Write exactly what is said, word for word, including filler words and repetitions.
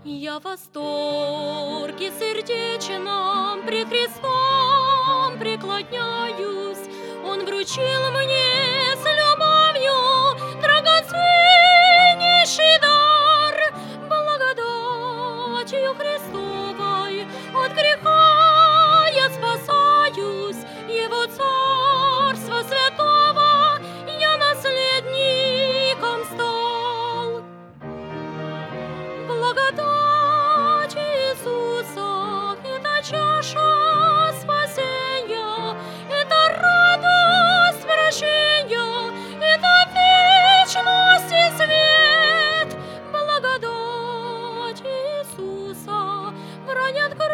Я в восторге сердечном пред Христом преклоняюсь. Он вручил мне с любовью драгоценнейший дар, благодатью Христовой от греха я спасаюсь, Его царства святого я наследником стал. Благодать Иисуса — это чаша спасения, это радость прощения, это вечность и свет. Благодать Иисуса бранят